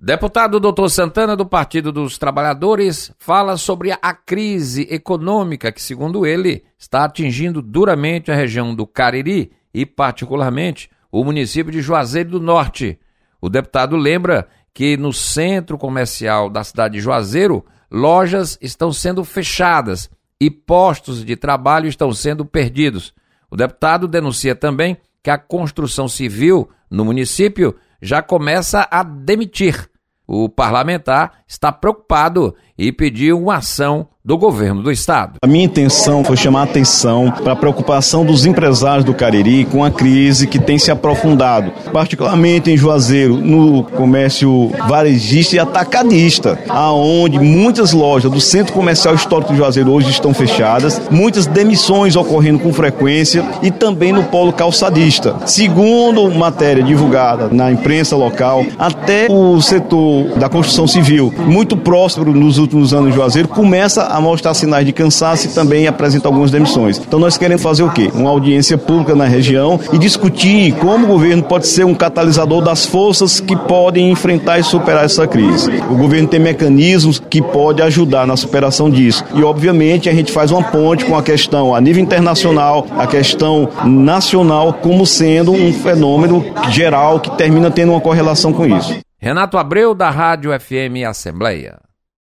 Deputado Dr. Santana, do Partido dos Trabalhadores, fala sobre a crise econômica que, segundo ele, está atingindo duramente a região do Cariri e, particularmente, o município de Juazeiro do Norte. O deputado lembra que no centro comercial da cidade de Juazeiro, lojas estão sendo fechadas e postos de trabalho estão sendo perdidos. O deputado denuncia também que a construção civil no município já começa a demitir. O parlamentar está preocupado e pediu uma ação do governo do estado. A minha intenção foi chamar a atenção para a preocupação dos empresários do Cariri com a crise que tem se aprofundado, particularmente em Juazeiro, no comércio varejista e atacadista, aonde muitas lojas do centro comercial histórico de Juazeiro hoje estão fechadas, muitas demissões ocorrendo com frequência e também no polo calçadista. Segundo matéria divulgada na imprensa local, até o setor da construção civil, muito próspero nos últimos anos em Juazeiro, começa a mostrar sinais de cansaço e também apresenta algumas demissões. Então nós queremos fazer o quê? Uma audiência pública na região e discutir como o governo pode ser um catalisador das forças que podem enfrentar e superar essa crise. O governo tem mecanismos que podem ajudar na superação disso. E obviamente a gente faz uma ponte com a questão a nível internacional, a questão nacional, como sendo um fenômeno geral que termina tendo uma correlação com isso. Renato Abreu, da Rádio FM Assembleia.